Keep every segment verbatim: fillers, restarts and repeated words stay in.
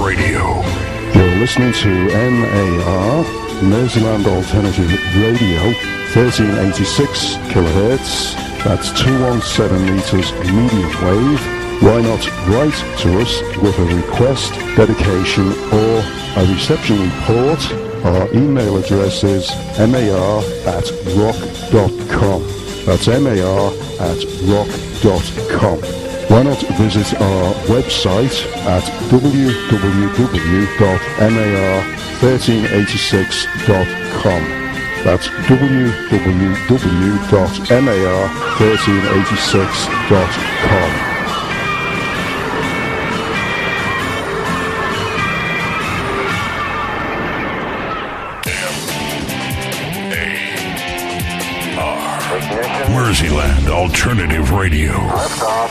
Radio. You're listening to M A R, Merseyland Alternative Radio, thirteen eighty-six kilohertz. That's two hundred seventeen meters medium wave. Why not write to us with a request, dedication, or a reception report? Our email address is mar at rock dot com. That's mar at rock dot com. Why not visit our website at w w w dot mar thirteen eighty-six dot com. That's w w w dot mar thirteen eighty-six dot com. Merseyland Alternative Radio. Lift off.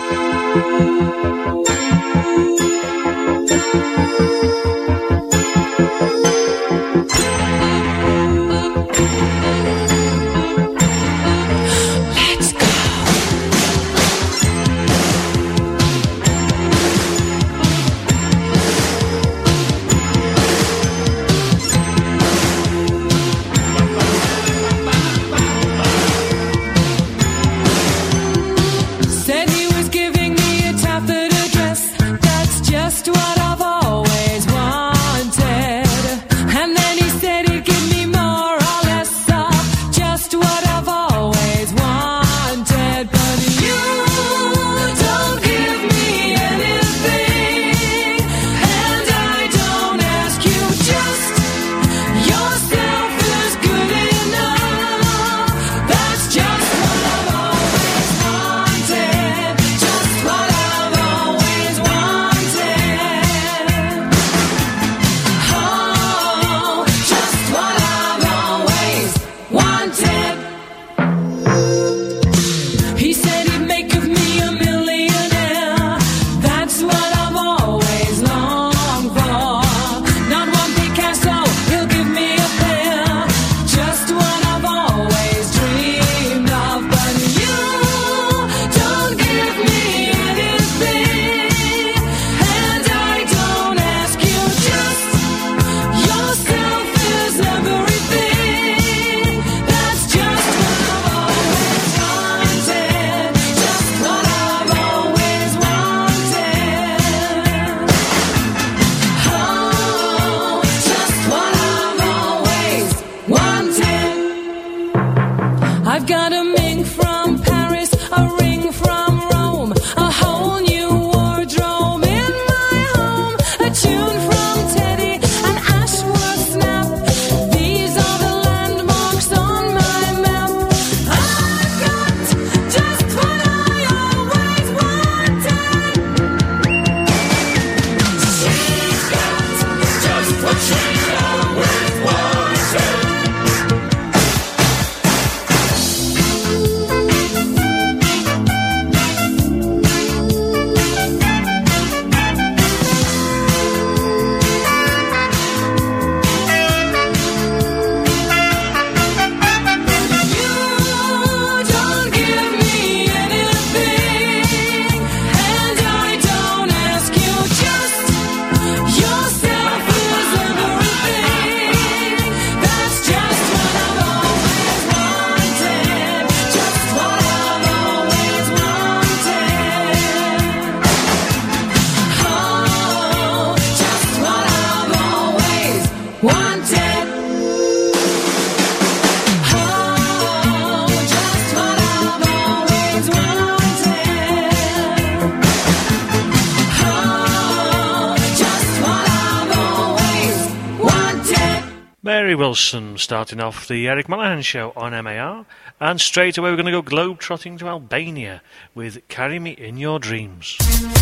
Wilson starting off the Eric Monahan show on M A R, and straight away we're going to go globe-trotting to Albania with Carry Me In Your Dreams.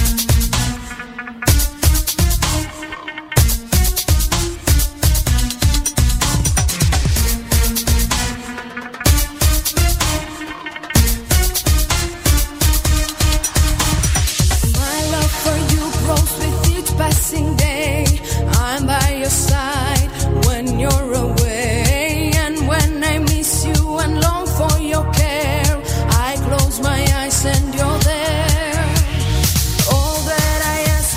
My love for you grows with each passing day. I'm by your side when you're away, and when I miss you and long for your care, I close my eyes and you're there. All that I ask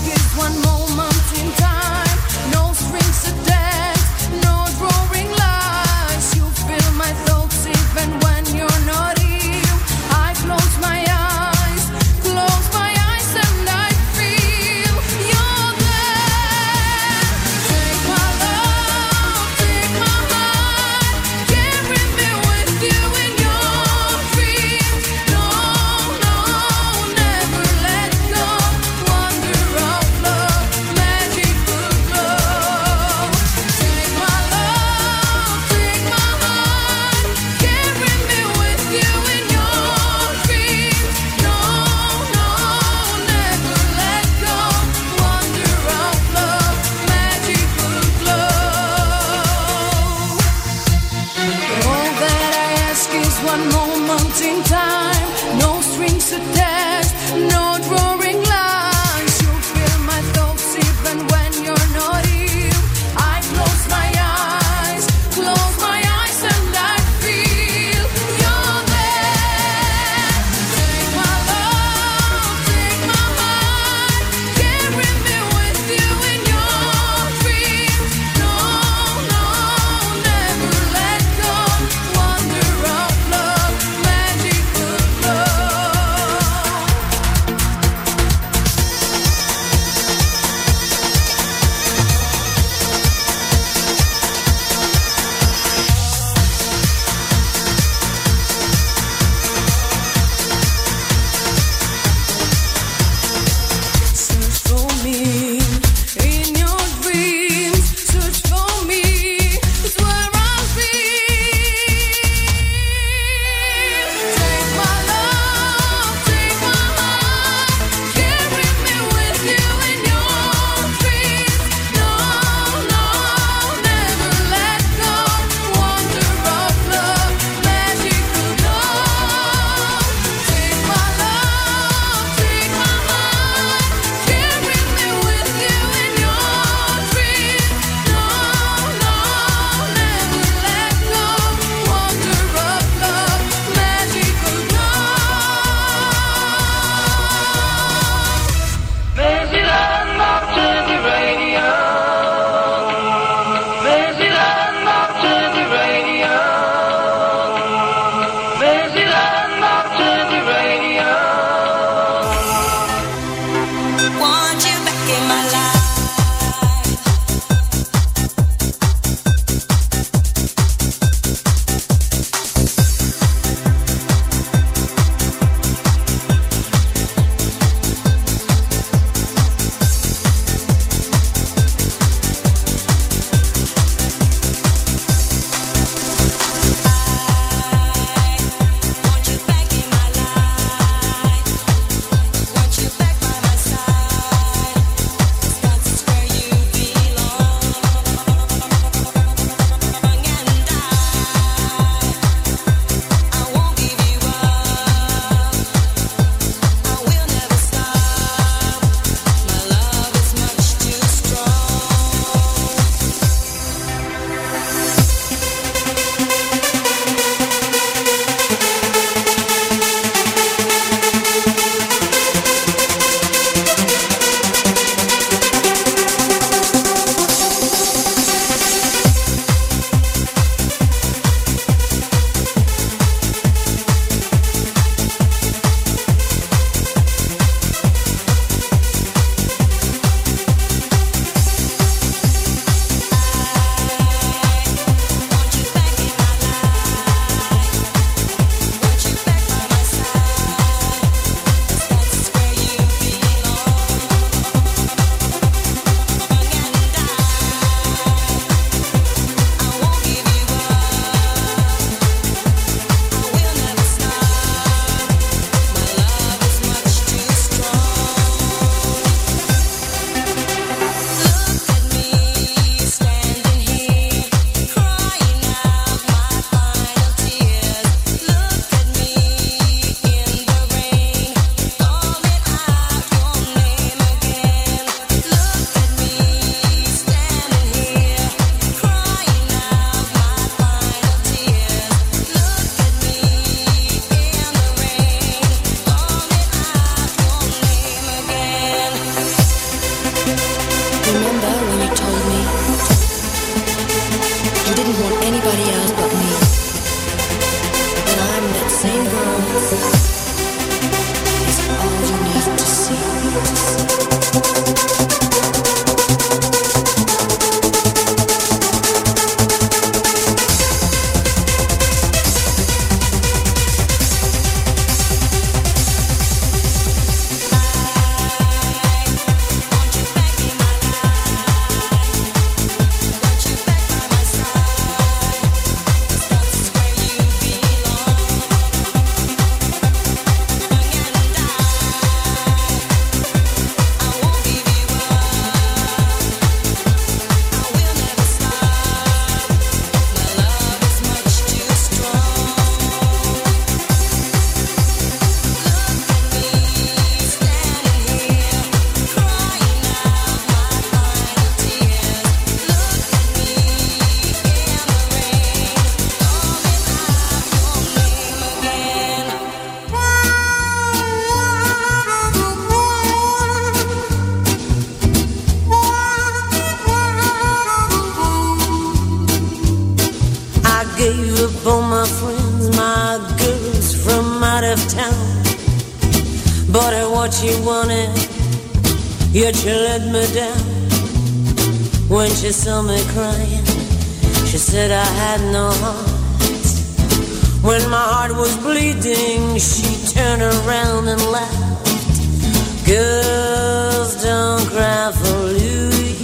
bought her what she wanted, yet she let me down. When she saw me crying, she said I had no heart. When my heart was bleeding, she turned around and laughed. Girls don't cry for Louis.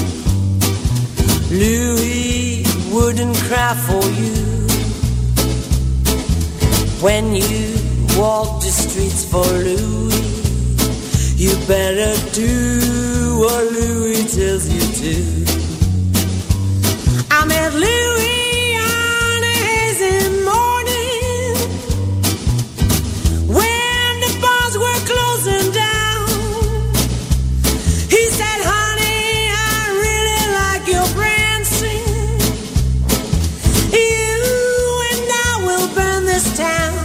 Louis wouldn't cry for you. When you walk the streets for Louis, you better do what Louis tells you to. I met Louis on a hazy morning when the bars were closing down. He said, honey, I really like your prancing. You and I will burn this town.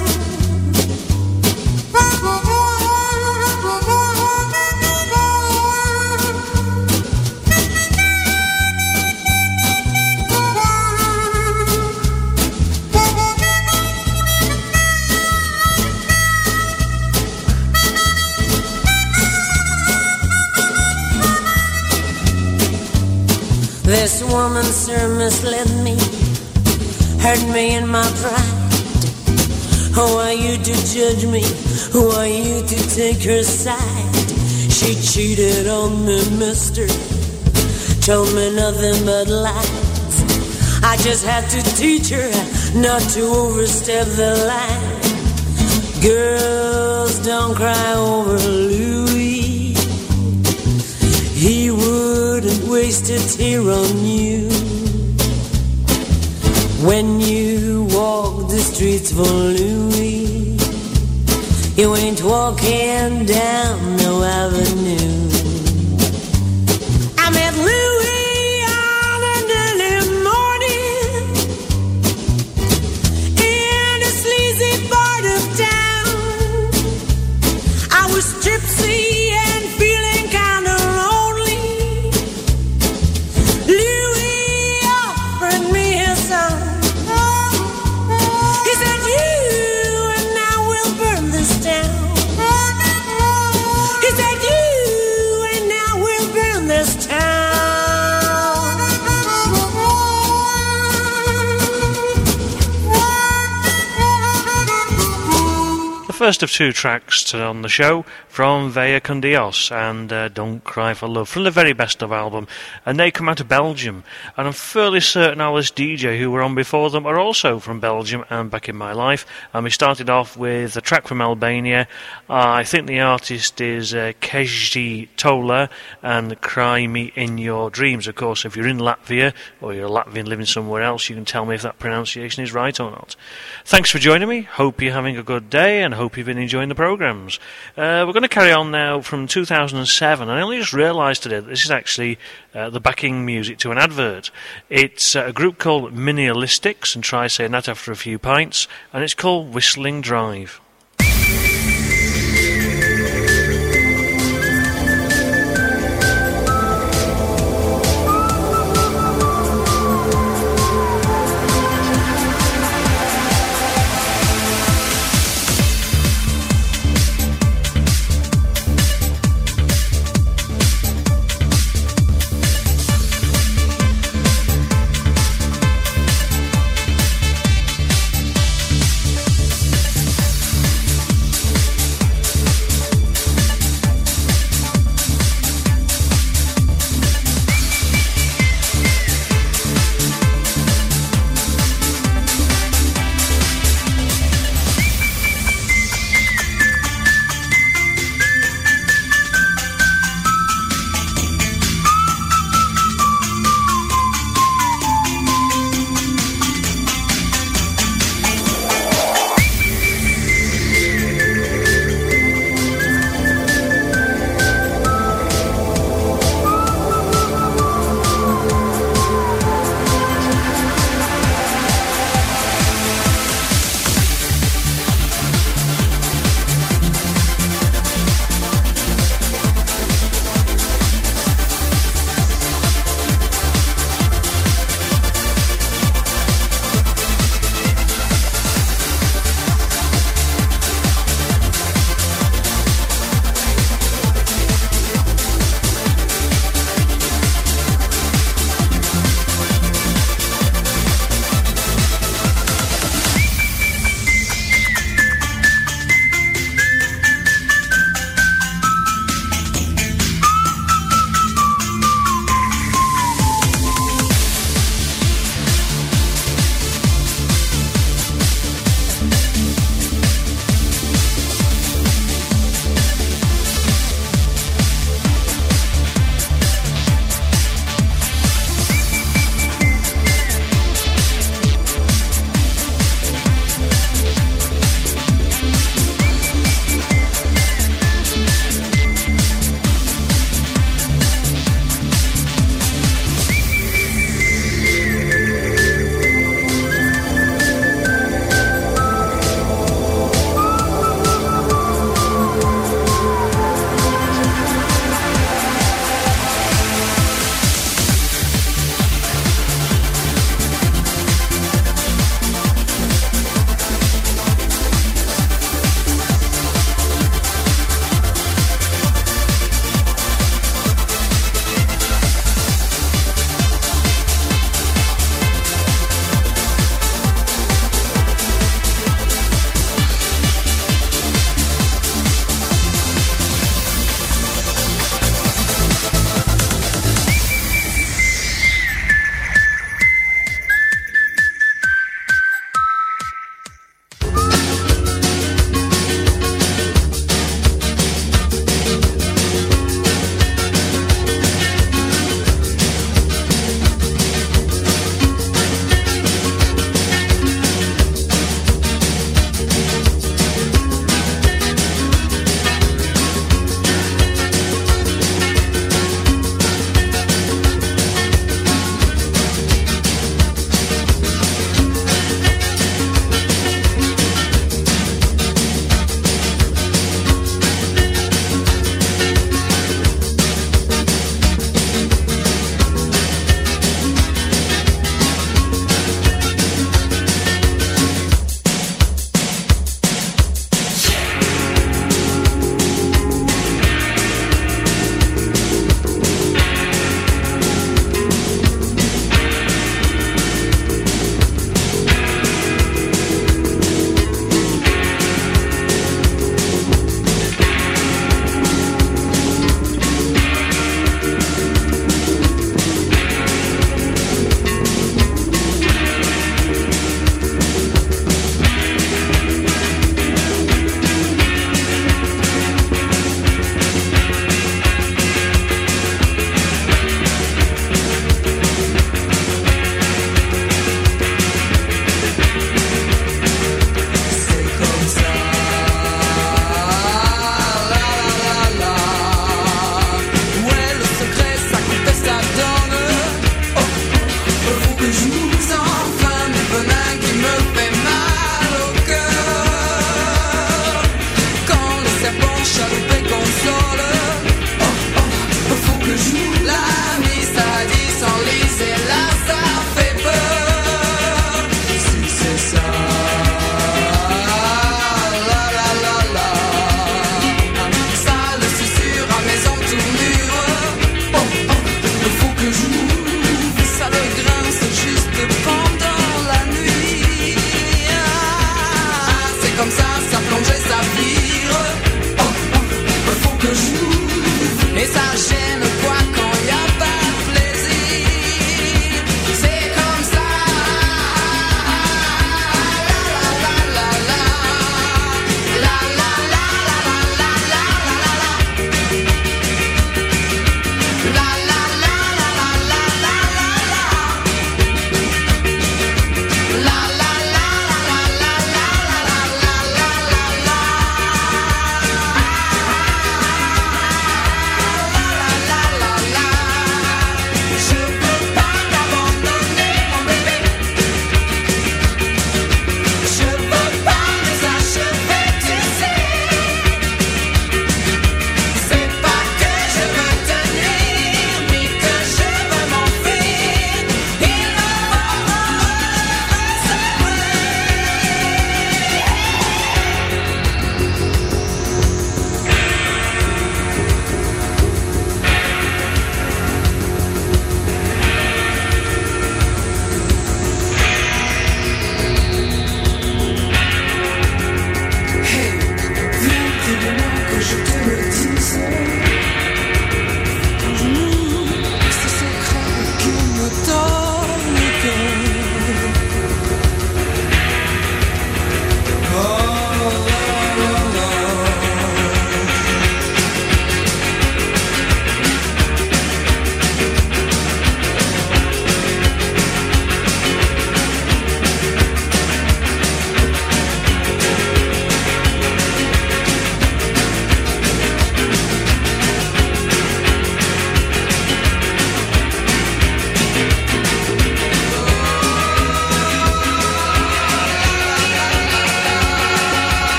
This woman, sir, misled me, hurt me in my pride. Who are you to judge me? Who are you to take her side? She cheated on me, mister, told me nothing but lies. I just had to teach her not to overstep the line. Girls don't cry over Louis. He wouldn't waste a tear on you. When you walk the streets for Louis, you ain't walking down no avenue. I met Louis on an early morning in a sleazy part of town. I was tipsy and feeling kinda lonely. Louis offered me his song. He said, you and I will burn this town. He said, you and I will burn this town. The first of two tracks to, on the show from Vaya con Dios and uh, Don't Cry for Love from the very best of album, and they come out of Belgium, and I'm fairly certain Alice D J who were on before them are also from Belgium and back in my life. And we started off with a track from Albania. uh, I think the artist is uh, Kejdi Tola and Cry Me In Your Dreams. Of course, if you're in Latvia or you're a Latvian living somewhere else, you can tell me if that pronunciation is right or not. Thanks for joining me. Hope you're having a good day and hope you've been enjoying the programmes. Uh, we're going to carry on now from two thousand seven. I only just realised today that this is actually uh, the backing music to an advert. It's uh, a group called Minialistics, and try saying that after a few pints, and it's called Whistling Drive.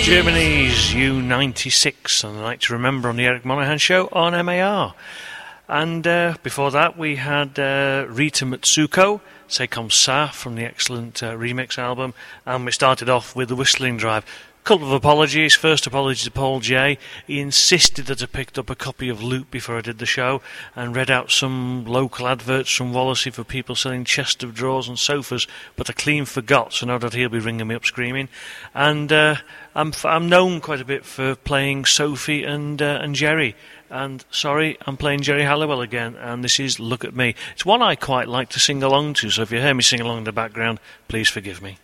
Germany's U ninety-six on the Night to Remember on the Eric Monahan Show on M A R. And uh, before that we had uh, Rita Mitsuko, C'est Comme Ça, from the excellent uh, remix album, and we started off with The Whistling Drive. Couple of apologies. First apology to Paul J. He insisted that I picked up a copy of Loop before I did the show and read out some local adverts from Wallasey for people selling chest of drawers and sofas, but I clean forgot, so now that he'll be ringing me up screaming. And uh, I'm f- I'm known quite a bit for playing Sophie and uh, and Jerry. And sorry, I'm playing Jerry Halliwell again, and this is Look at Me. It's one I quite like to sing along to, so if you hear me sing along in the background, please forgive me.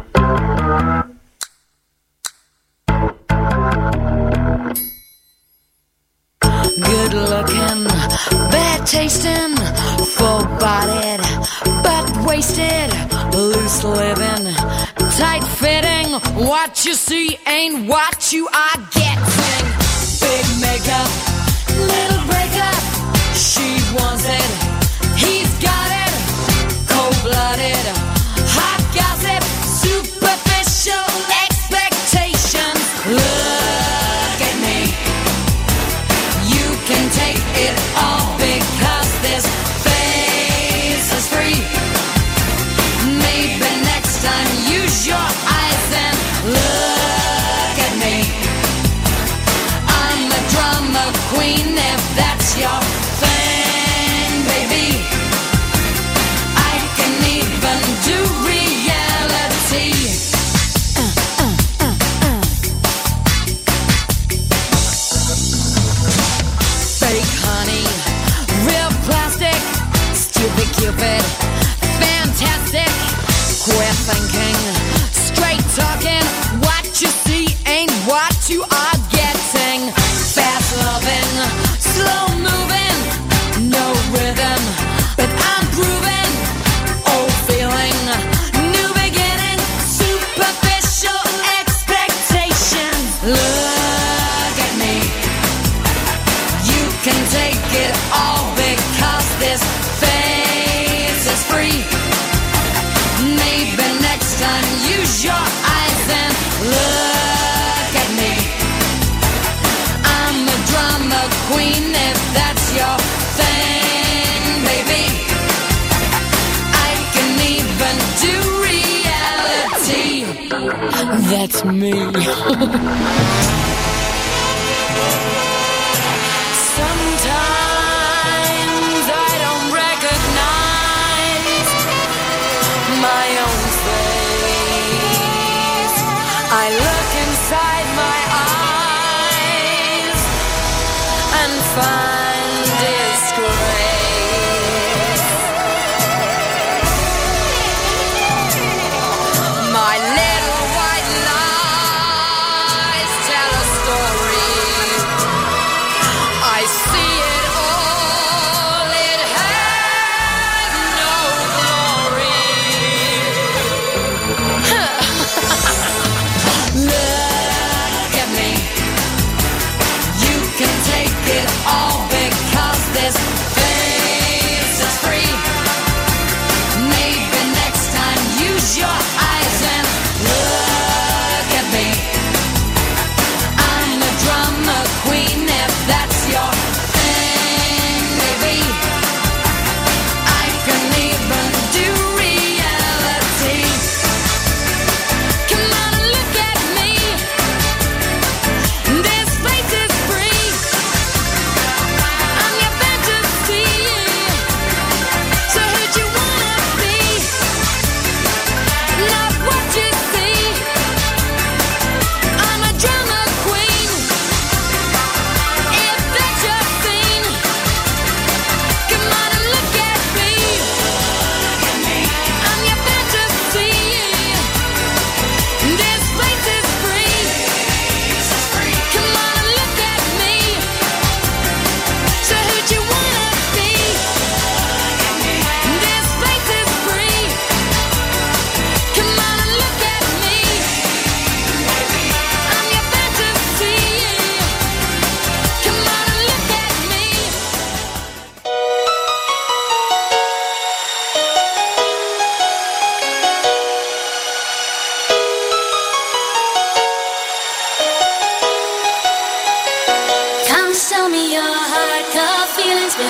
Good looking, bad tasting, full bodied, but wasted, loose living, tight fitting. What you see ain't what you are getting. Big makeup, little breakup. She wants it, he's got it. Cold blooded, hot gossip, superficial expectations. Look at me. Can take it all because this face is free. Maybe next time use your eyes and look at me. I'm a drama queen if that's your thing, baby. I can even do reality. Uh, uh, uh, uh. Fake honey, real plastic, stupid Cupid, fantastic, queer thinking, straight talking. What you see ain't what you are getting. Fast loving, slow moving, no rhythm, but I'm grooving. Old feeling, new beginning, superficial expectations. Look at me. You can take it all because this face is free. Maybe next time use your eyes and look at me. I'm a drama queen if that's your thing, baby. I can even do reality. That's me. Sometimes I don't recognize my own face. I look inside my eyes and find disgrace. My little white lies tell a story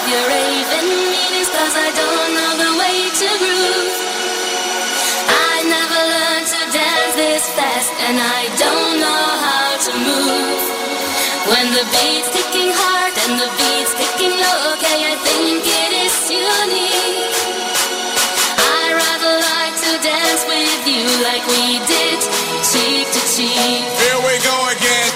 your raving meanings, cause I don't know the way to groove. I never learned to dance this fast, and I don't know how to move. When the beat's ticking hard and the beat's ticking low, okay, I think it is unique. I rather like to dance with you like we did, cheek to cheek. Here we go again.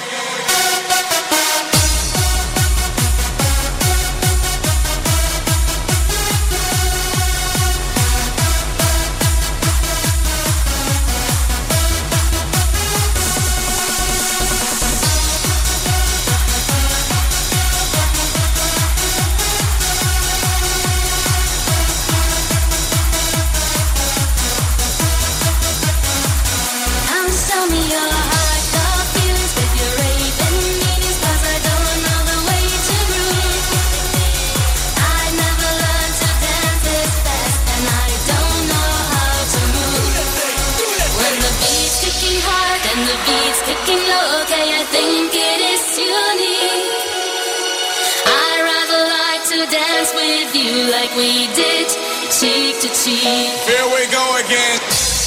Like we did, cheek to cheek. Here we go again.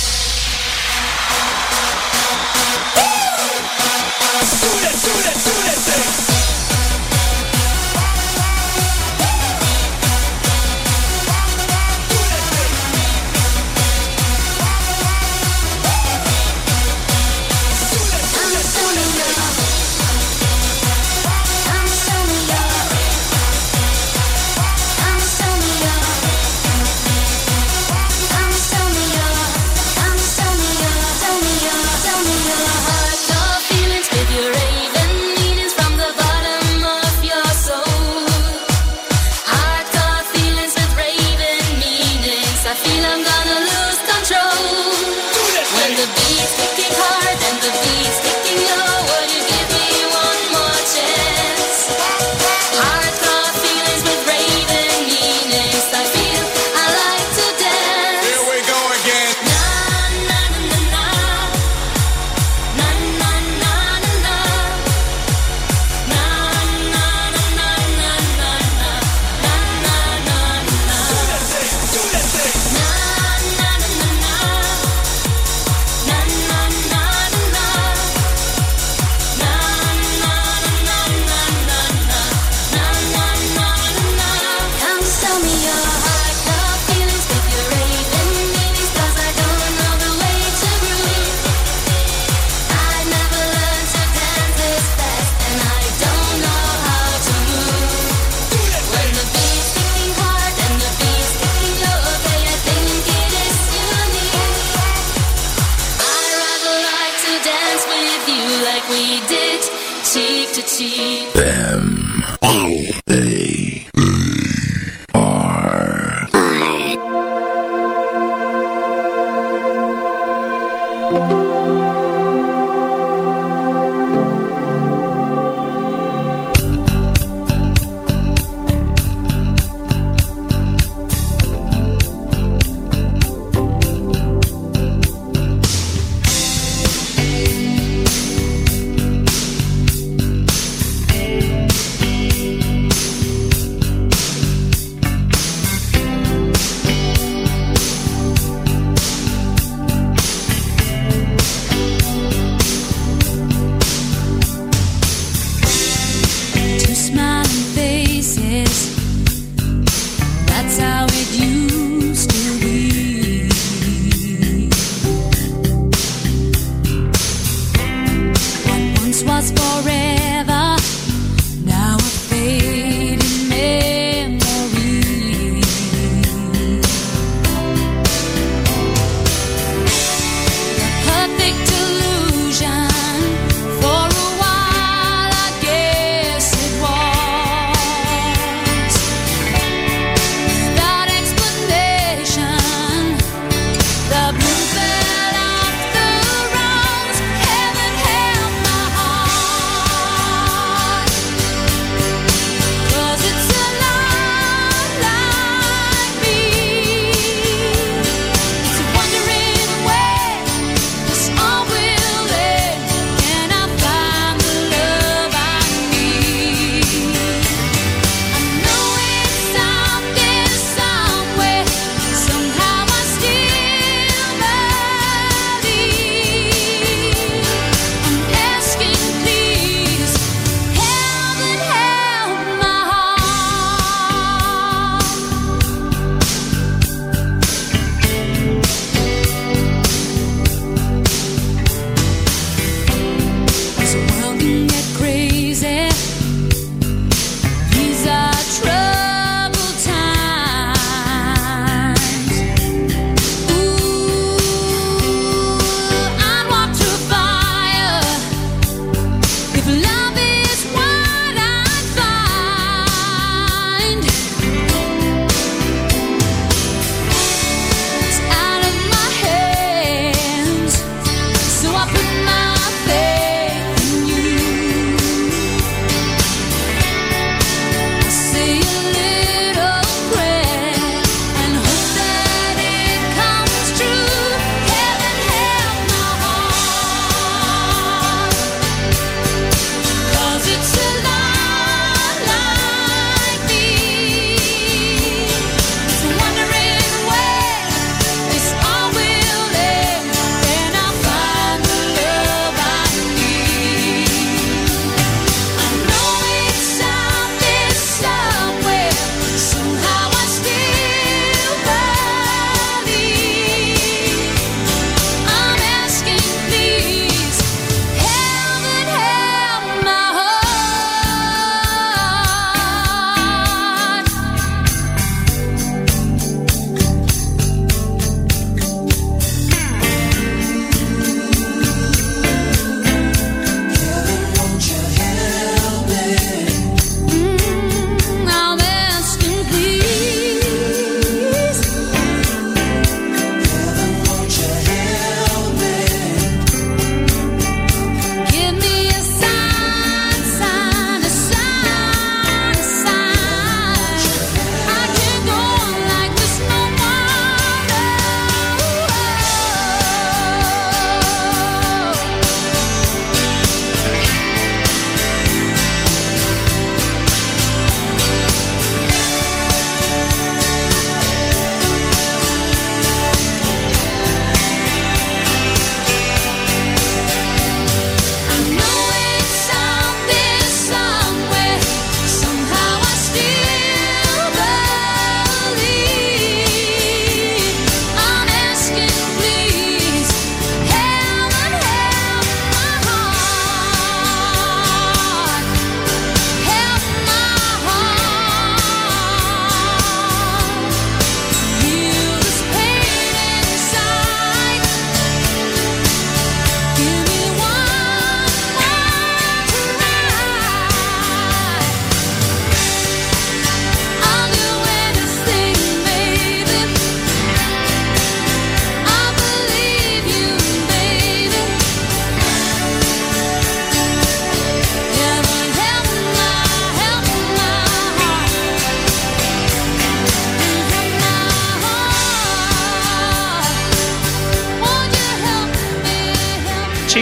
Do that, do that, do that thing. M L A R Fell off the rose, heaven help my heart.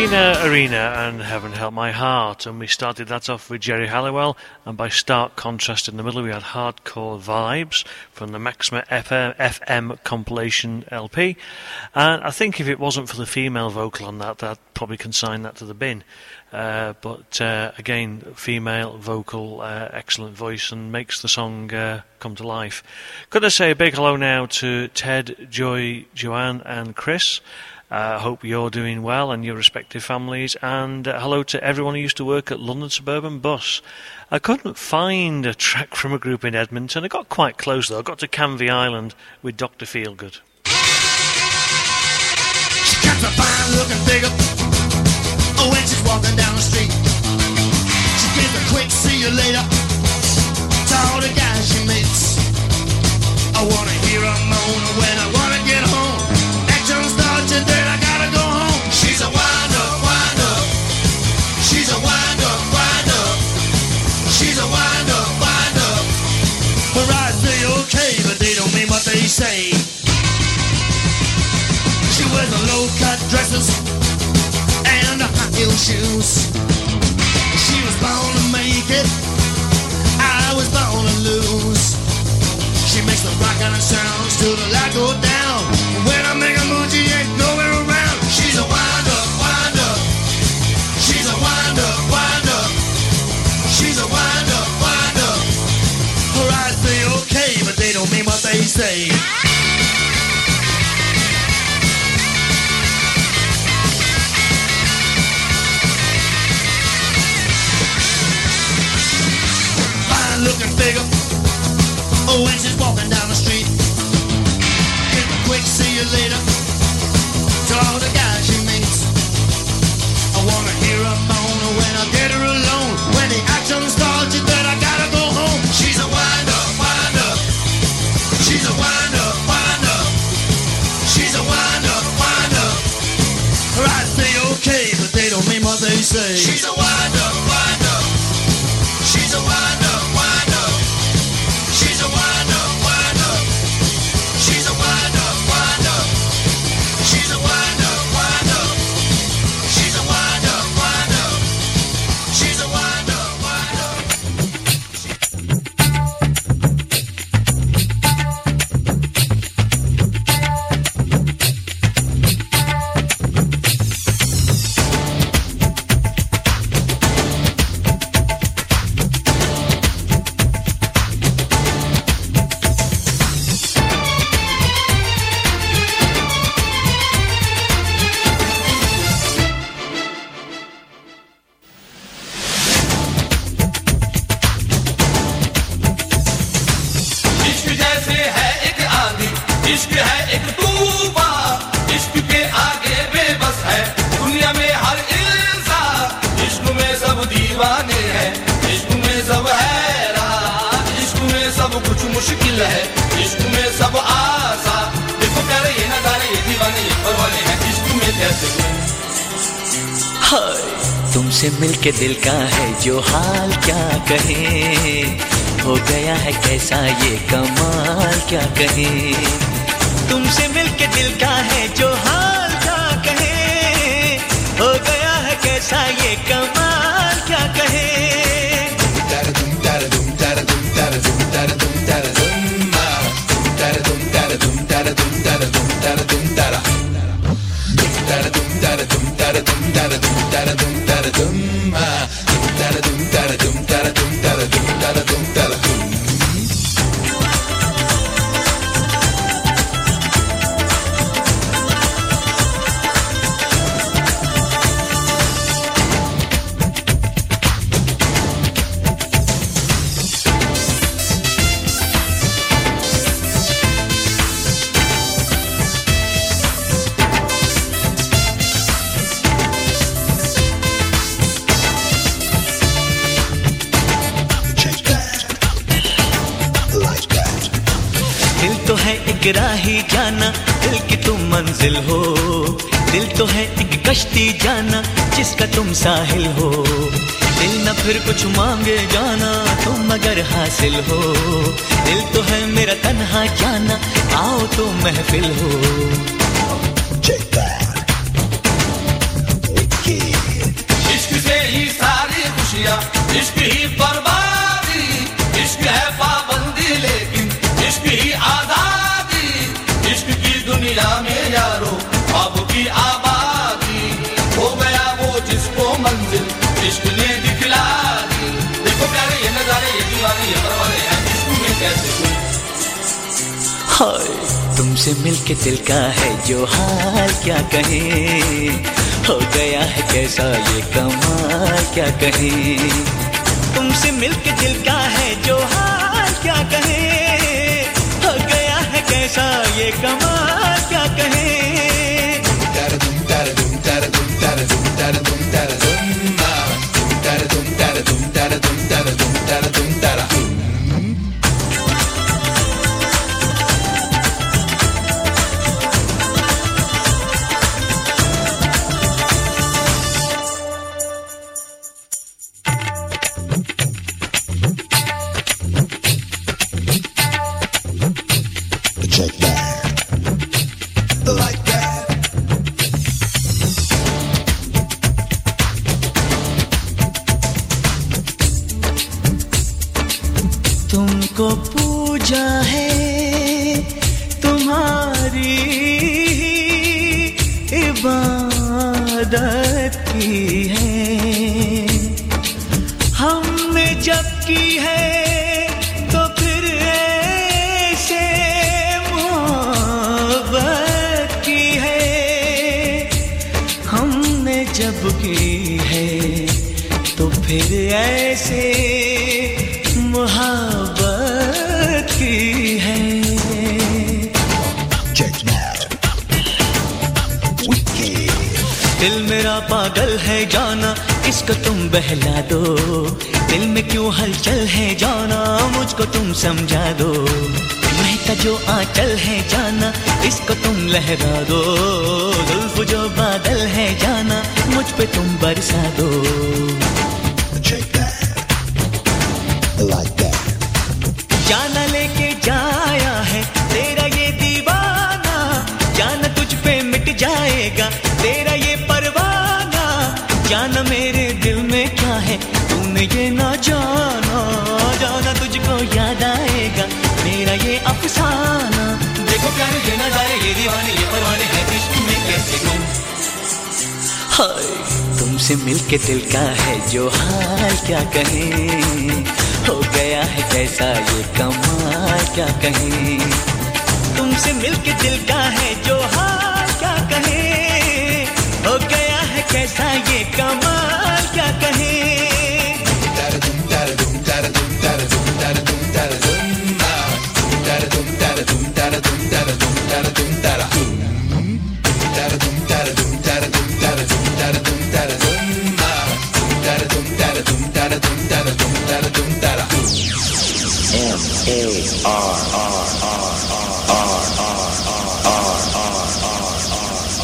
Christina Arena and Heaven Help My Heart, and we started that off with Jerry Halliwell, and by stark contrast in the middle we had Hardcore Vibes from the Maxima F M compilation L P, and I think if it wasn't for the female vocal on that, I'd probably consign that to the bin. Uh, but uh, again, female vocal, uh, excellent voice, and makes the song uh, come to life. Could I say a big hello now to Ted, Joy, Joanne and Chris. I uh, hope you're doing well and your respective families, and uh, hello to everyone who used to work at London Suburban Bus. I couldn't find a track from a group in Edmonton. I got quite close though. I got to Canvey Island with Doctor Feelgood. She got a fine looking figure. Oh, when she's walking down the street, she gives a quick see you later to all the guys she meets. I wanna hear her moan when I wanna get home. Action starts and then I gotta go home. She's a wind-up, wind-up. She's a wind-up, wind-up. She's a wind-up, wind-up. Her eyes say okay, but they don't mean what they say. She wears a low-cut dresses and high-heel shoes. She was born to make it, I was born to lose. She makes the rockin' sounds till the light go down. When I make a move, she ain't nowhere around. She's a wind-up, wind-up. She's a wind-up, wind-up. She's a wind-up, wind-up. Her eyes say okay, but they don't mean what they say. Looking figure. Oh, when she's walking down the street, give a quick see you later to all the guys she meets. I wanna hear her moan when I get her alone. When the action starts, you bet I gotta go home. She's a wind-up, wind-up. She's a wind-up, wind-up. She's a wind-up, wind-up. Her eyes say okay, but they don't mean what they say. She's a wind-up, wind-up. She's a wind-up. She's a wind-up, wind-up. She's a wind-up, wind-up. She's a wind-up, wind-up. She's a wind-up, wind-up. She's a wind-up, तुमसे मिलके दिल का है जो हाल क्या कहें, हो गया है कैसा ये कमाल क्या कहें। तुमसे मिलके दिल का है जो हाल क्या कहें, हो गया है कैसा ये कमाल क्या कहें। राही जाना दिल की तुम मंजिल हो, दिल तो है एक कश्ती जाना जिसका तुम साहिल हो। दिल न फिर कुछ मांगे जाना तुम अगर हासिल हो, दिल तो है मेरा तन्हा जाना आओ तो महफिल हो। Check that. Wicked. दिखला दी। देखो प्यारे ये नजारे ये दीवाने ये परवाने हैं इश्क में कैसे गुम। हाय तुमसे मिलके दिल का है जो हाल क्या कहें, हो गया है कैसा ये कमाल क्या कहें। तुमसे मिलके दिल का है जो हाल क्या कहें, हो गया है कैसा ये कमाल क्या कहें। तुमको पूजा है तुम्हारी इबादत की है, हमने जब की है तो फिर ऐसे मोहब्बत की है, हमने जब की है तो फिर ऐसे मोहब्बत की है। दिल मेरा पागल है जाना इसको तुम बहला दो, दिल में क्यों हलचल है जाना मुझको तुम समझा दो। महका जो आंचल है जाना इसको तुम लहरा दो, जुल्फ जो बादल है जाना मुझ पे तुम बरसा दो। Like that. जाना लेके जाया है तेरा ये दीवाना, जाना तुझ पे मिट जाएगा तेरा ये परवाना। जाना मेरे दिल में क्या है तूने ये ना जाना, जाना तुझको याद आएगा मेरा ये अफसाना। देखो प्यारे ये नजारे ये दीवाने ये परवाने हैं इश्क में कैसे गुम। हाय तुमसे मिलके दिल का है जो हाल क्या कहें, हो गया है कैसा ये कमाल क्या कहें। तुमसे मिलके दिल का है जो हाल क्या कहें, हो गया है कैसा ये कमाल क्या कहें। M A R R R R R R R R.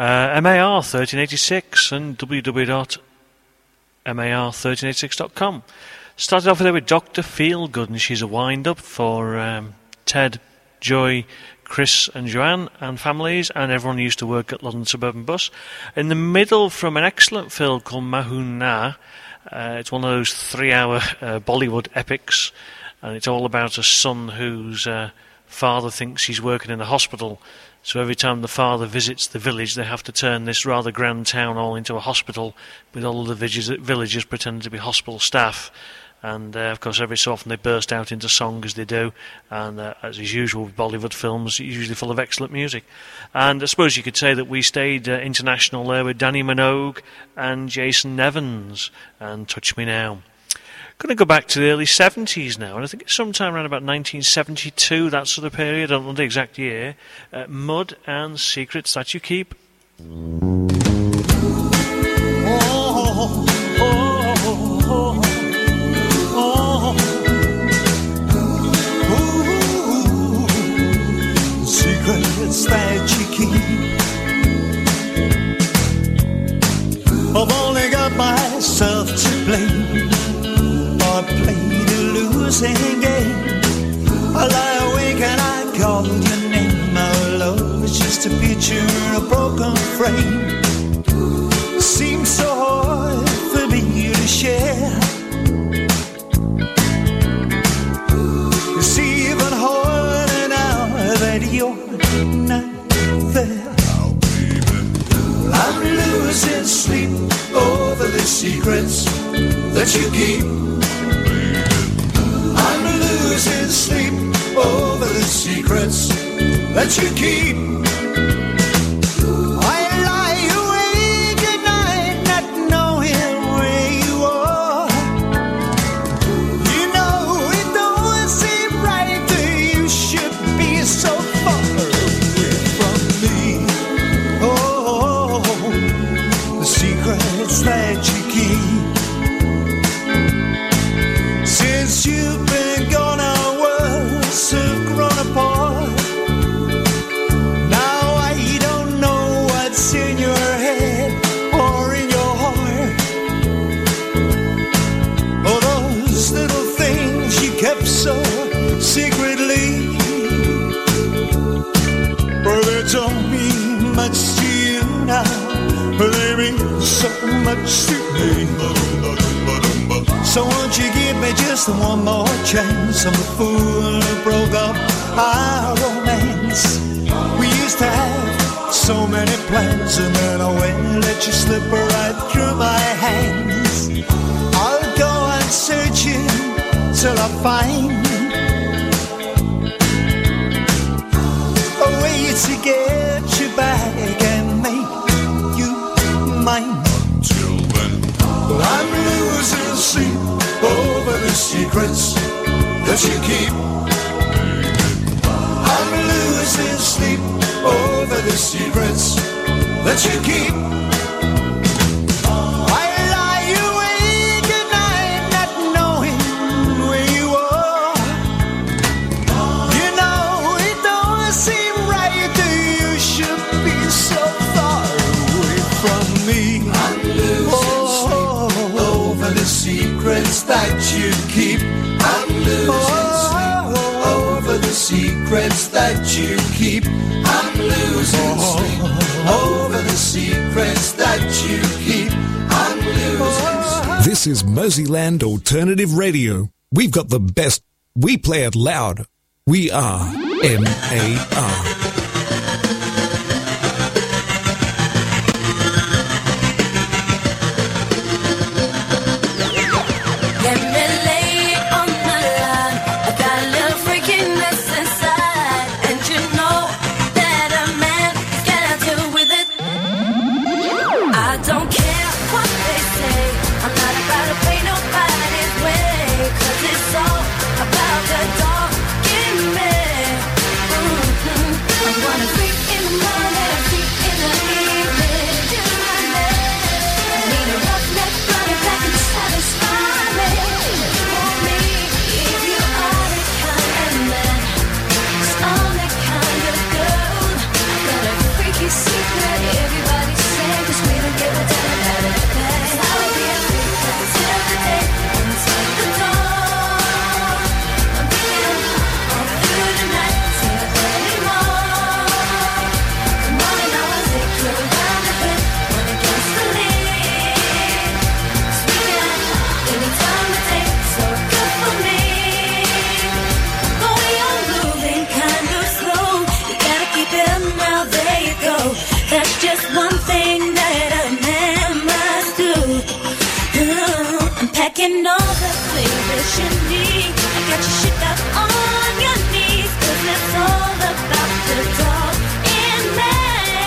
Uh, M A R thirteen eighty-six and w w w dot m a r thirteen eighty-six dot com. Started off there with Doctor Feelgood, and she's a wind-up for um, Ted, Joy, Chris and Joanne and families, and everyone who used to work at London Suburban Bus. In the middle, from an excellent film called Mahun Na. Uh, it's one of those three-hour uh, Bollywood epics, and it's all about a son whose uh, father thinks he's working in a hospital. So every time the father visits the village, they have to turn this rather grand town all into a hospital, with all of the villagers, villagers pretending to be hospital staff. And, uh, of course, every so often they burst out into song as they do. And, uh, as is usual with Bollywood films, usually full of excellent music. And I suppose you could say that we stayed uh, international there with Danny Minogue and Jason Nevins and Touch Me Now. Going to go back to the early seventies now, and I think it's sometime around about nineteen seventy-two, that sort of period, I don't know the exact year. Uh, Mud and Secrets That You Keep. Oh, oh, oh, oh, ooh, secrets that you keep. I've only got myself to blame. I played a losing game. I lie awake and I call your name. Our love is just a picture in a broken frame. Seems so hard for me to share. It's even harder now that you're not there. I'm losing sleep over the secrets that you keep. Losing sleep over the secrets that you keep. I lie awake at night not knowing where you are. You know it don't seem right that you should be so far away from me. Oh, the secrets that you keep. Since you've been gone, our worlds have grown apart. Now I don't know what's in your head or in your heart. All those little things you kept so secretly, well, they don't mean much to you now, but they mean so much to me. So won't you give me just one more chance? I'm the fool who broke up our romance. We used to have so many plans, and then I went and let you slip right through my hands. I'll go on searching till I find a way to get you back and make you mine. Till then, I'm losing sleep over the secrets that you keep. I'm losing sleep over the secrets that you keep. I lie awake at night not knowing where you are. You know it don't seem right that you should be so far away from me. I'm losing sleep over the secrets that you keep. I'm losing sleep over the secrets that you keep. I'm losing sleep over the secrets that you keep. I'm losing sleep. This is Merseyland Alternative Radio. We've got the best. We play it loud. We are M A R. About the dog in me. Mm-hmm. taking all the flavors you need. I got you shook up on your knees, 'cause it's all about the dog in me.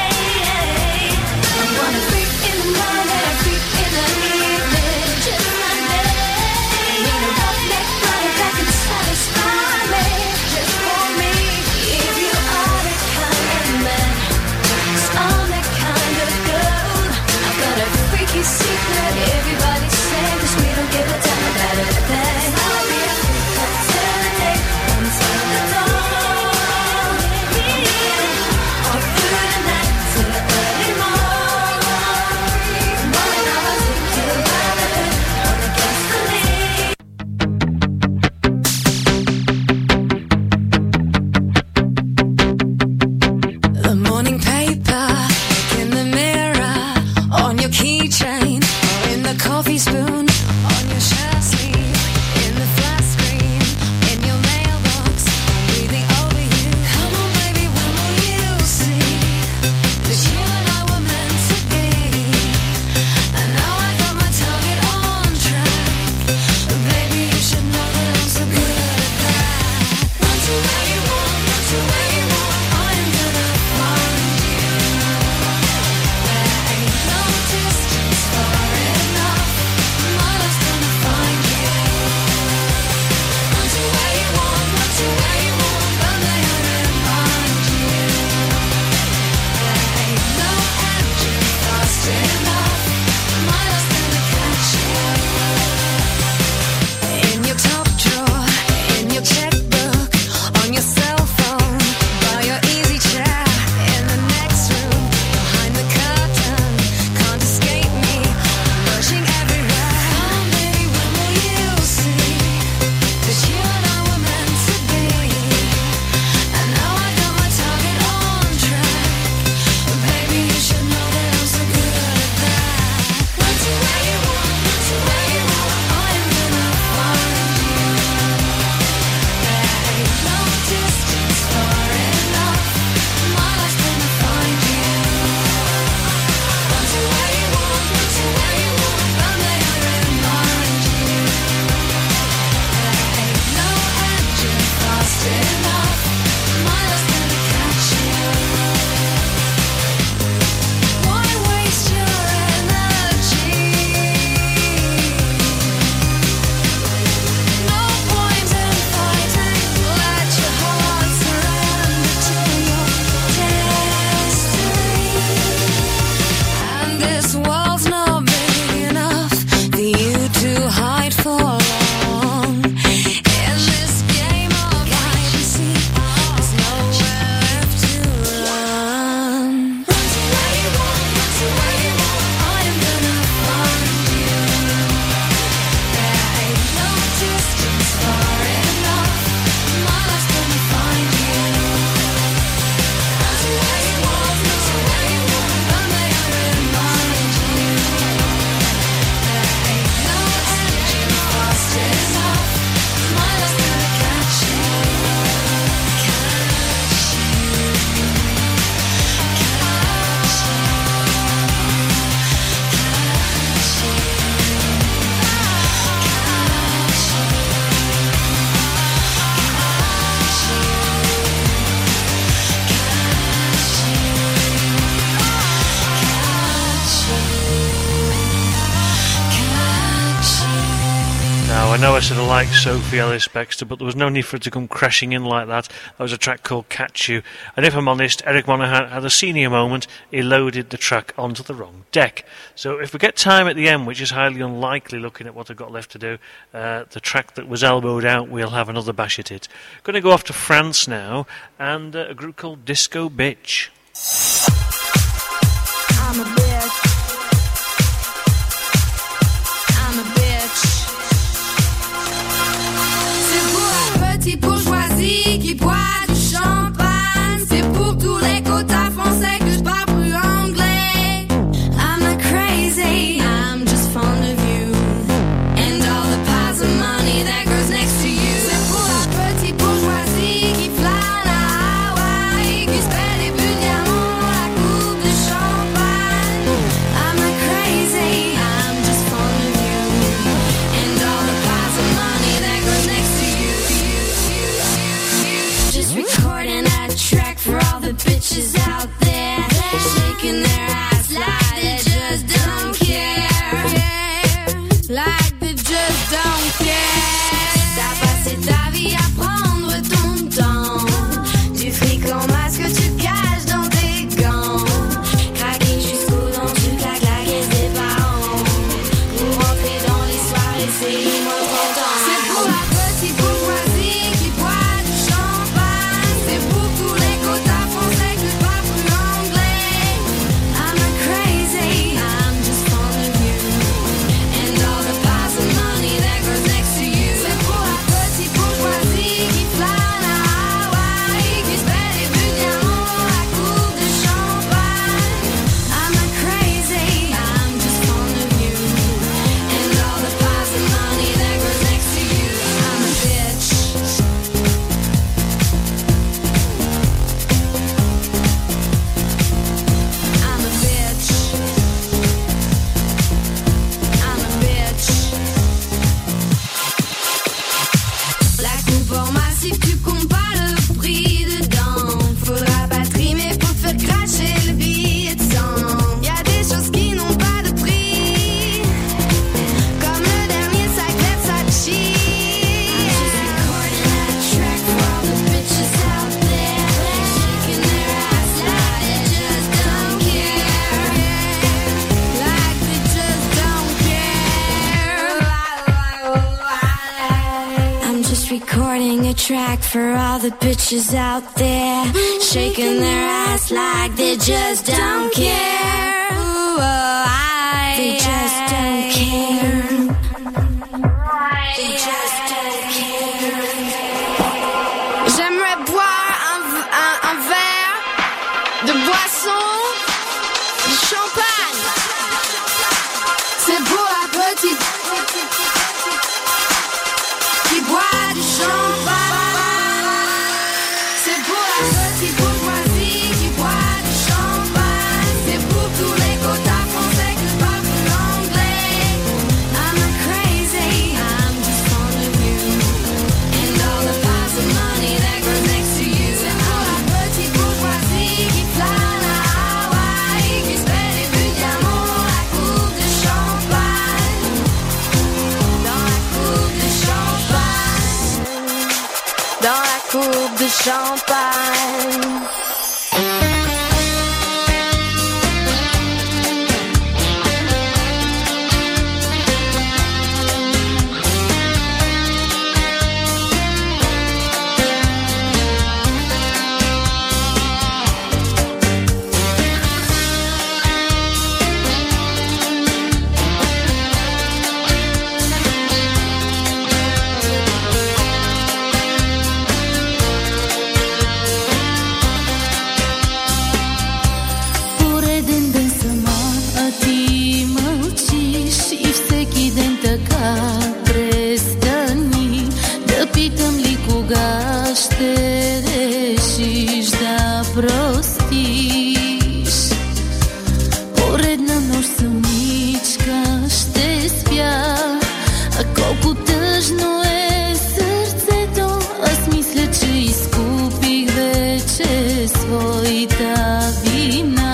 I wanna freak in the morning, freak in the evening, just my name. Need a rough neck rider that can satisfy me, just for me. If you are the kind of man, 'cause I'm the kind of girl. I've got a freaky secret, everybody say, 'cause we don't give a damn about a thing. I'll be a freak until the day until the dawn, yeah. All through the night till the early morning. Morning I'll take you by the hood on against the lead. The morning paper in the mirror, on your keychain, or in the coffee spoon, on your shirt sleeve, in the flat screen, in your mailbox, breathing over you. Come on, baby, when will you see that you and I were meant to be? And now I got my target on track. Baby, you should know that I'm so good at that. Run to where you want, run to where you want, I'm gonna find you. There ain't no distance far enough, my love's gonna find you. Run to where you want, run to where you want, I'm there to find you. There ain't no engine fast enough, my love's gonna catch you. In your top drawer, in your checkbook, on your cell phone, by your easy chair, in the next room, behind the curtain, can't escape me, rushing everywhere. Come on, baby, when will you see that you and I were meant to be? And now I got my target on track. Baby, you should know that I'm so good at that. Run to where you want, run to where you want, I'm gonna find you. There ain't no distance far enough, my love's gonna find you. Run to where you want, run to where you want, I'm there to remind you. There ain't no engine fast enough, my love's gonna catch you. Why waste your energy? No point in fighting, let your heart surrender to your destiny. And this world's not big enough for you to hide for long. In this game of hide and seek, there's nowhere left to run. Run to where you want, run to where you want, I'm gonna find you. There ain't no distance far enough, my love's gonna find you. Run to where you want, run to where you want, I'm there to remind you. There ain't no engine fast enough, my love's gonna catch you. Catch you. Catch you. Catch you. Now, I know I said I like Sophie Ellis-Bextor, but there was no need for it to come crashing in like that. That was a track called Catch You. And if I'm honest, Eric Monahan had a senior moment. He loaded the track onto the wrong deck. So if we get time at the end, which is highly unlikely looking at what I've got left to do, uh, the track that was elbowed out, we'll have another bash at it. Going to go off to France now, and uh, a group called Disco Bitch. I'm a bitch. I'm a bitch. C'est pour la petite bourgeoisie qui boit du champagne. C'est pour tous les quotas français que je parle plus anglais. I'm not crazy, I'm just fond of you. And all the piles of money that goes next to you. C'est pour la petite bourgeoisie qui flâne à Hawaï, qui se fait des bulles diamants à la coupe de champagne. I'm not crazy, I'm just fond of you. And all just recording a track for all the bitches out there, shaking their ass like they just don't care. Ooh, oh, I, they just don't care. They just don't care. J'aimerais boire un, un, un verre de boisson, de champagne. C'est pour la petite qui boit du champagne. C'est pour la petite bourgeoisie qui boit du champagne. C'est pour tous les quotas français que je parle l'anglais. I'm not crazy, I'm just fond of you and all the piles of money that grows next to you. C'est pour la petite bourgeoisie qui plane à Hawaï, qui se fait des buts de diamant, la coupe de champagne. Dans la coupe de champagne. Dans la coupe de champagne. Пореден ден сама, а ти мълчиш и всеки ден така престани да питам ли кога ще решиш да простиш. Поредна нощ самичка ще спя, а колко тъжно е сърцето. Аз мисля, че изкупих вече своята вина.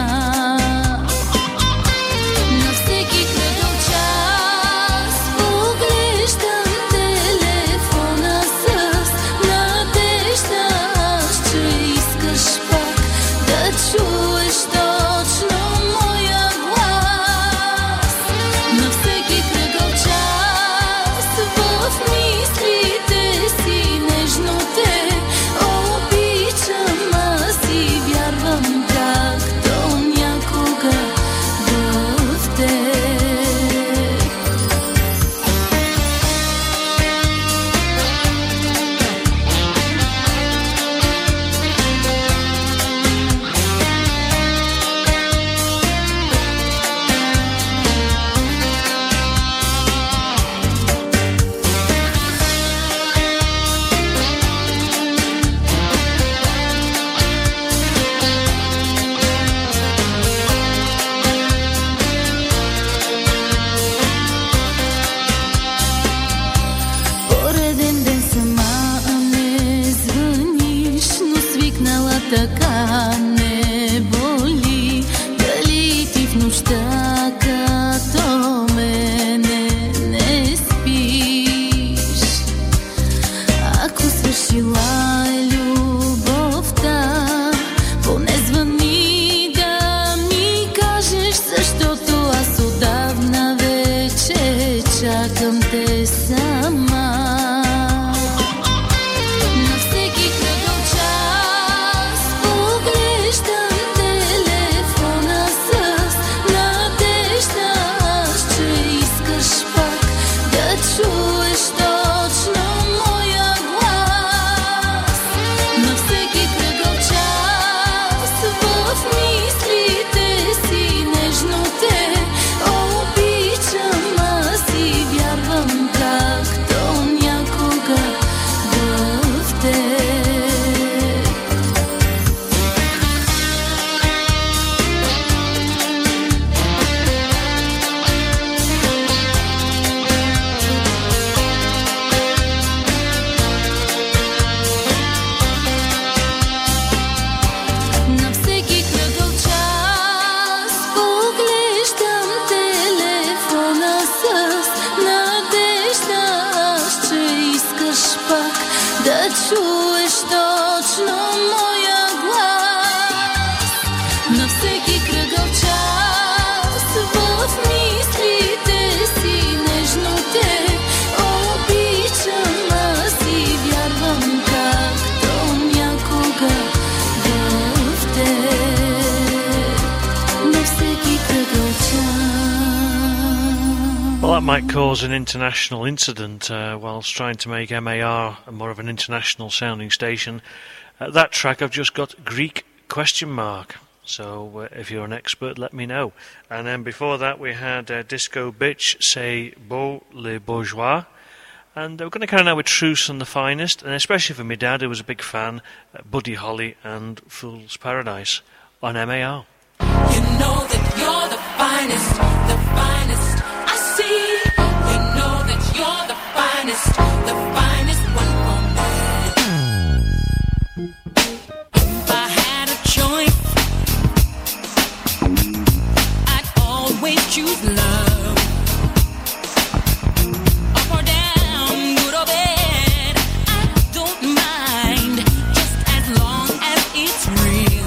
На всеки кръгъл час поглеждам телефона с надежда, че искаш пак да чуеш точно моя глас. На всеки кръгъл час в мислите си нежно те обичам, аз и вярвам както някога в теб. Пореден ден сама не звъниш, но свикнала така не боли. Дали ти в нощта като мене не спиш? Ако свършила е любовта, поне звъни да ми кажеш, защото аз отдавна вече чакам те сама. На всеки кръгъл час поглеждам телефона с надежда, че искаш пак да чуеш точно моя глас. На всеки кръгъл час в мислите си нежно те обичам, аз и вярвам както някога в теб. На всеки кръгъл час поглеждам телефона с надежда, че искаш пак да чуеш точно моя глас. На всеки кръгъл час в мислите си нежно те обичам, аз и that might cause an international incident uh, whilst trying to make M A R a more of an international sounding station. Uh, that track I've just got Greek question mark. So uh, if you're an expert, let me know. And then before that we had uh, Disco Bitch, C'est Beau les Bourgeois. And uh, we're going to carry on with Truce and the Finest, and especially for my dad, who was a big fan, uh, Buddy Holly and Fool's Paradise on M A R. You know that you're the finest, the finest I see. You know that you're the finest, the finest one for me. If I had a choice, I'd always choose love. Up or down, good or bad, I don't mind, just as long as it's real.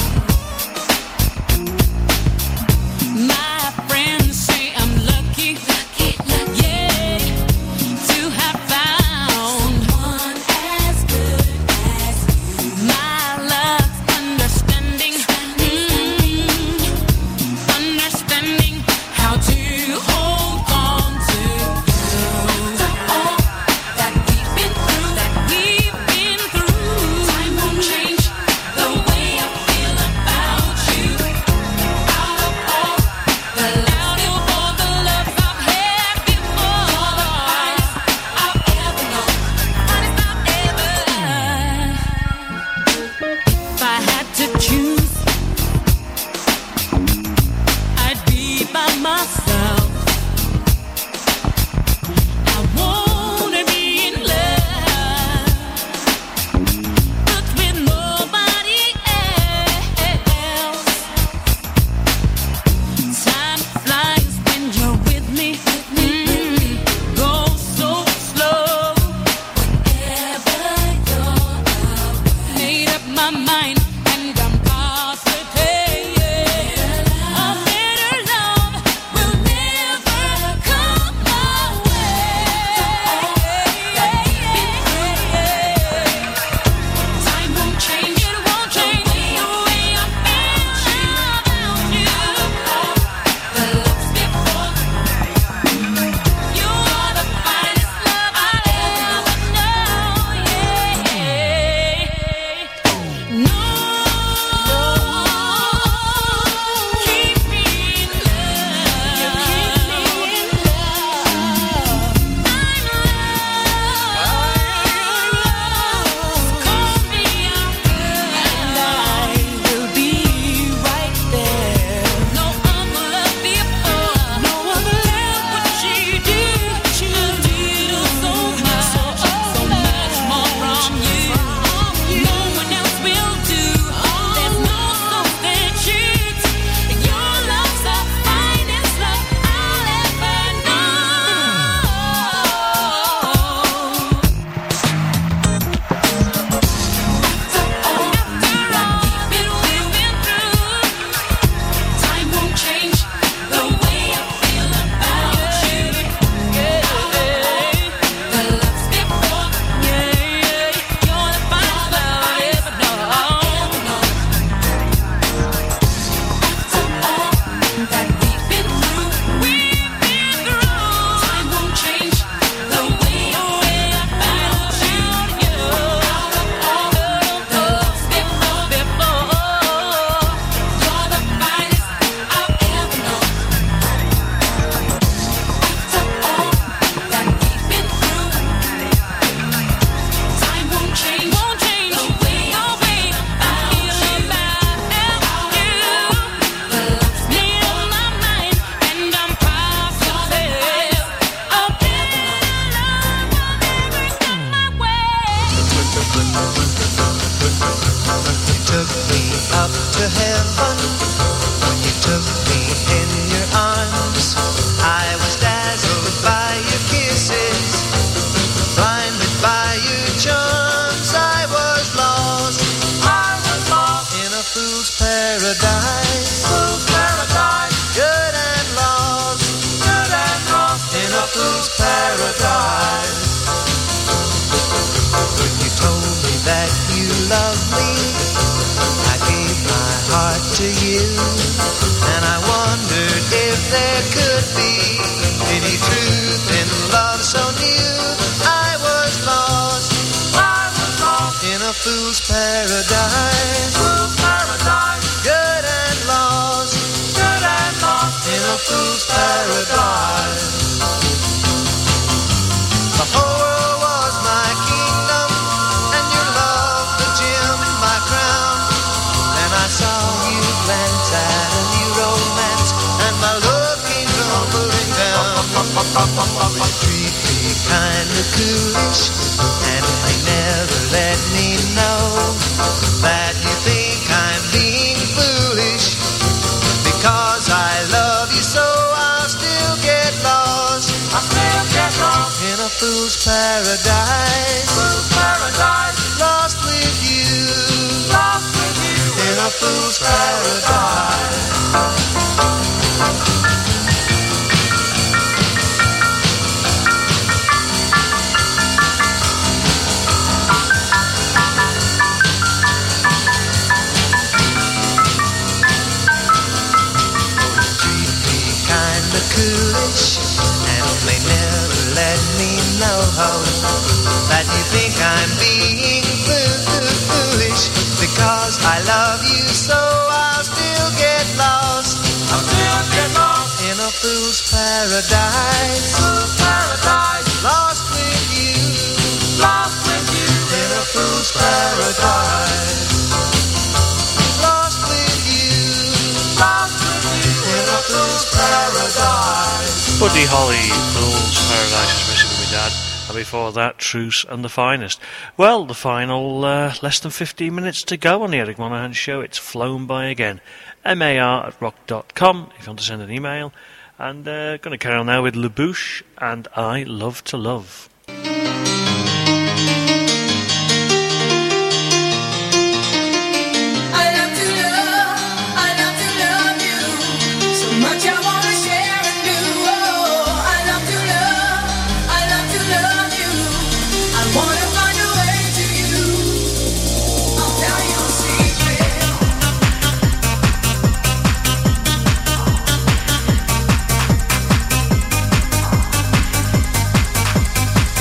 My friends say I'm lucky, lucky, lucky, yeah, to have found someone as good as you. My love's understanding, mm, understanding how to hold on to you. All that we've been through, that we've been through, time won't change the way I feel about you. Out of all the loud and all the love I've had before, I've ever known, honest I've ever. If I had to choose, I'd be by myself. I wanna be in love, but with nobody else. Time flies when you're with me. Mm, go so slow. Whenever you're away, made up my mind and I'm positive. A better love will never come my way. Time won't change, it won't change the way I feel about you. The love's before, you are the finest love I ever know, yeah. No, keep me in love, keep me in love. I'm love, call me out and I will be right there. No other love before, no other love what she did, she did so much, so much more from you. No one else will do. There's no substitute. Your love's the finest love I'll ever know. After all that we've been through, time won't change the way I feel about you. The love's before, you're the finest love I ever know. After all that we've been through, we've been through, time won't change the way I feel about you. The love's before, before, you're the finest I've ever known. After all that we've been through, time won't change, won't change the way I feel about you. The love's made up my mind and I'm positive. A better love will never come my way. You took me up to heaven when you took me in your arms. I was dazzled by your kisses, blinded by your charms. I was lost, I was lost in a fool's paradise. Fool's paradise, good and lost, good and lost in a fool's paradise. When you told me that you loved me, I gave my heart to you, and I wondered if there could be any truth fool's paradise. Fool's paradise. Good and lost. Good and lost. In a fool's paradise. The whole world was my kingdom, and your love the gem in my crown. Then I saw you glance at a new romance, and my love came tumbling down. You treat me kinda coolish, and they never let me know that you think I'm being foolish. Because I love you so, I'll still get lost. I still get lost in a fool's paradise. Fool's paradise. Lost with you. Lost with you in a fool's paradise. Foolish, and they never let me know that you think I'm being foolish. Because I love you so, I'll still get lost. I'll still get lost in a fool's paradise. Fool's paradise. Lost with you. Lost with you in a fool's paradise. Lost with you. Lost with you in a fool's paradise. Buddy Holly, Fool's Paradise is missing with my dad, and before that, Truce and the Finest. Well, the final uh, less than fifteen minutes to go on the Eric Monahan Show. It's flown by again. M A R at rock dot com if you want to send an email. And uh, going to carry on now with La Bouche and I Love to Love. I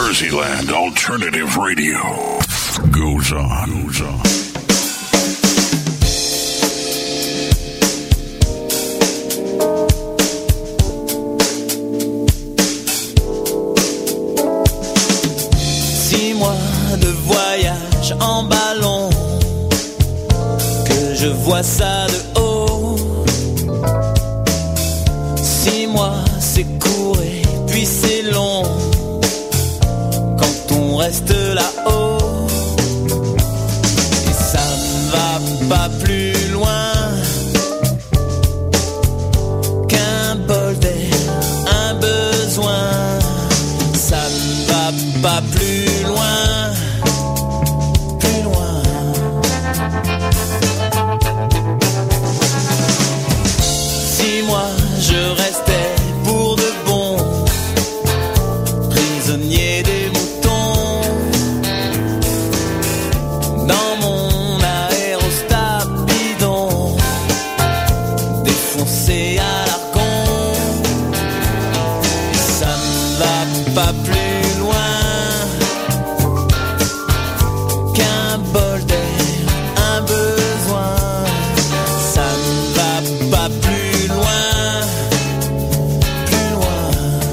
Merseyland Alternative Radio goes on, goes on. Six mois de voyage en ballon, que je vois ça de haut. Six mois, c'est court et puis c'est long quand on reste là-haut. Et ça ne va pas plus loin qu'un bol d'air, un besoin. Ça ne va pas plus loin, plus loin. Six mois, je restais pour de bon, prisonnier des moutons. Dans mon aérostat bidon, défoncé à l'argon. Et ça ne va pas plus loin qu'un bol d'air, un besoin. Ça ne va pas plus loin, plus loin.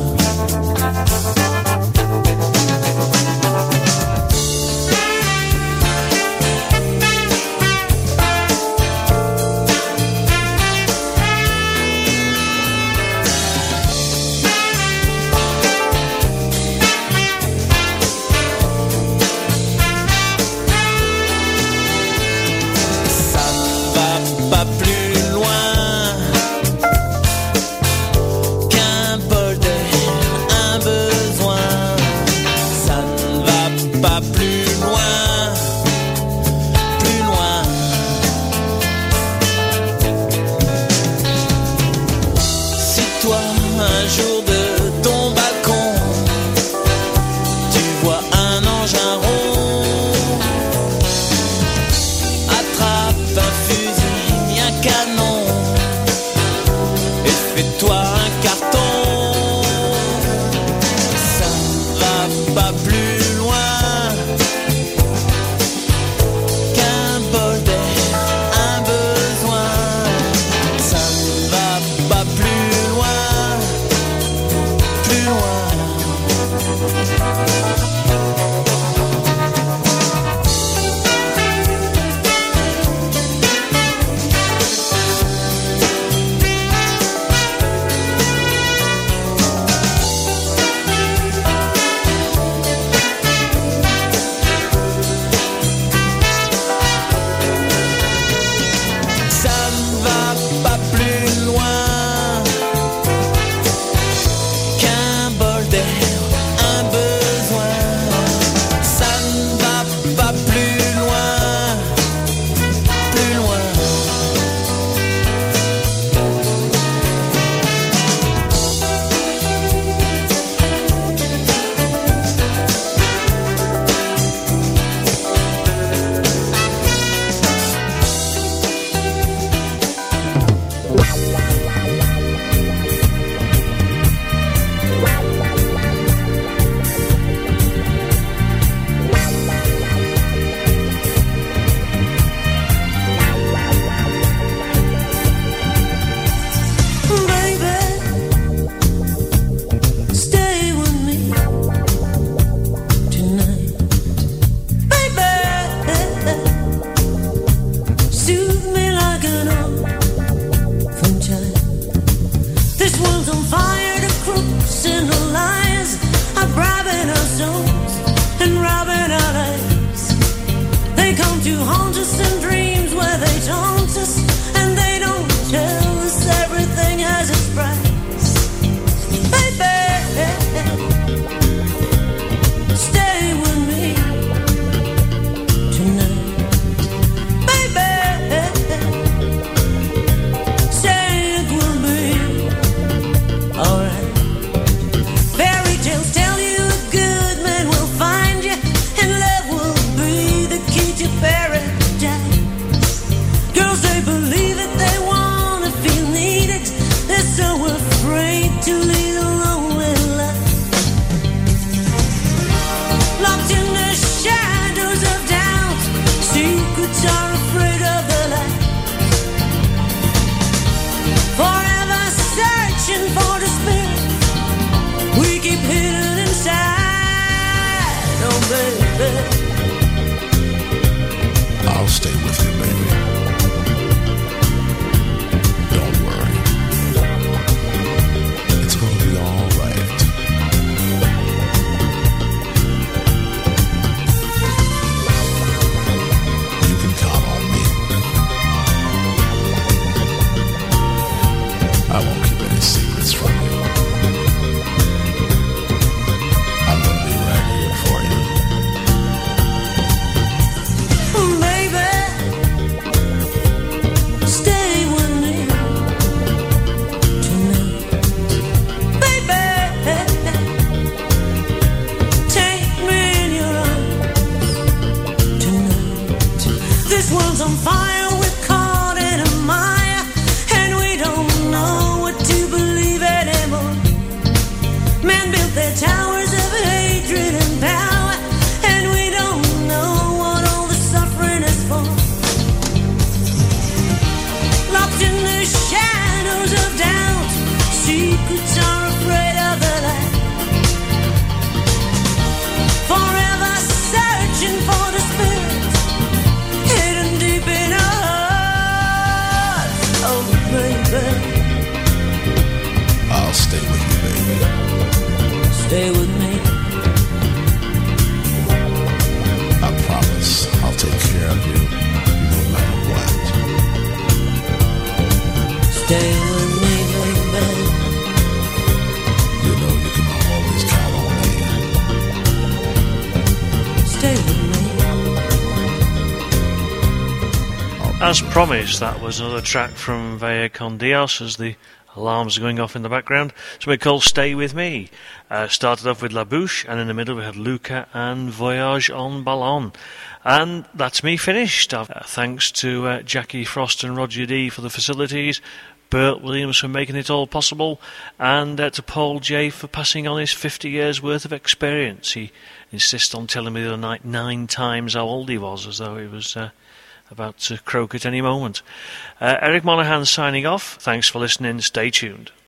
Ça ne va pas plus loin qu'un bol d'air, un besoin. Ça ne va pas plus loin, plus loin. Si toi un jour de ton balcon tu vois un engin rond, attrape un fusil, un canon et fais-toi un carton. Ça ne va pas plus loin qu'un bol d'air, un besoin. Ça ne va pas plus loin, built their towers of hatred and power, and we don't know what all the suffering is for. Locked in the shadows of doubt, secrets are afraid of the light. Forever searching for the spirit hidden deep in our hearts. Oh, baby, I'll stay with you, baby. stay with me. I promise I'll take care of you no matter what. Stay with me, baby. You know you can always count on me. Stay with me. As promised, that was another track from Vaya con Dios as the alarms are going off in the background. So we call Stay With Me. Uh, started off with La Bouche, and in the middle we had Luca and Voyage en Ballon. And that's me finished. Uh, thanks to uh, Jackie Frost and Roger D for the facilities, Bert Williams for making it all possible, and uh, to Paul J for passing on his fifty years worth of experience. He insists on telling me the other night nine times how old he was, as though he was uh, about to croak at any moment. Uh, Eric Monaghan signing off. Thanks for listening. Stay tuned.